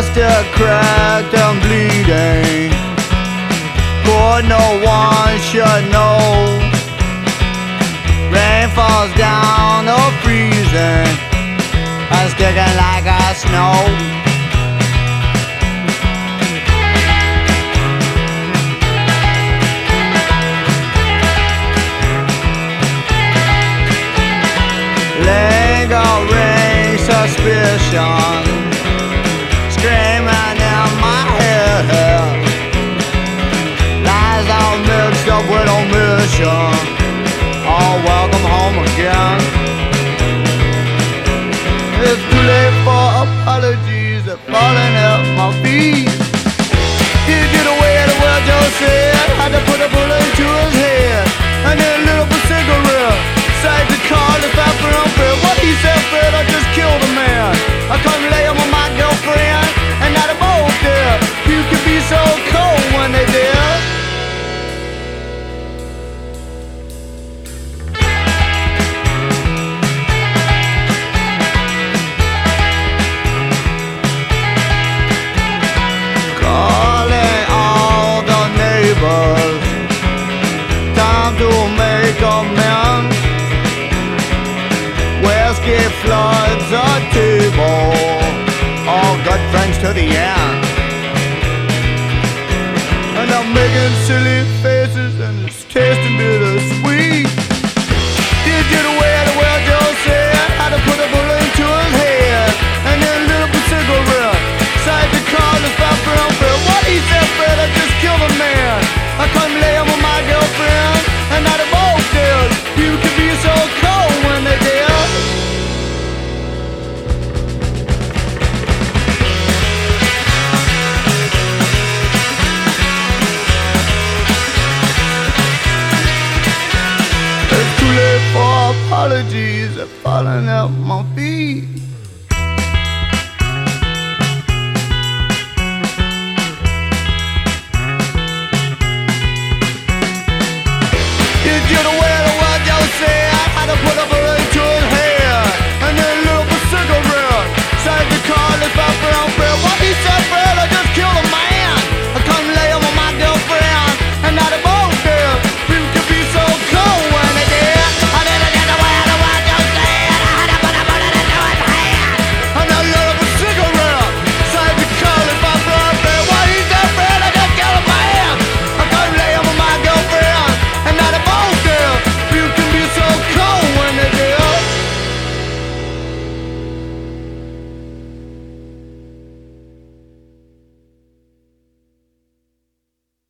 still cracked and bleeding. For no one should know. Rain falls down or freezing and sticking like a snow. Lingering suspicion screaming in my head. Lies all mixed up with omission. Oh, welcome home again. It's too late for apologies. They're falling at my feet. Did you the way the world just said? Had to put a bullet into his head and then lit up a cigarette. Saved the car, the bathroom bed. What he said, Fred, I just killed a man. I come lay him with my girlfriend, and now they're both dead. You can be so cold when they dead. Calling all the neighbors, time to make amends. Whiskey floods a table, all good friends to the end. And I'm making silly faces and it's tasting bittersweet. Did you the way the world just said? Had to put a bullet into his head and then lit up a cigarette. Saved the car, the bathroom bed. What he said, Fred, I just killed a man. I come lay him with my girlfriend and now they're both dead. You can be so cold when they're dead. For apologies are falling at my feet.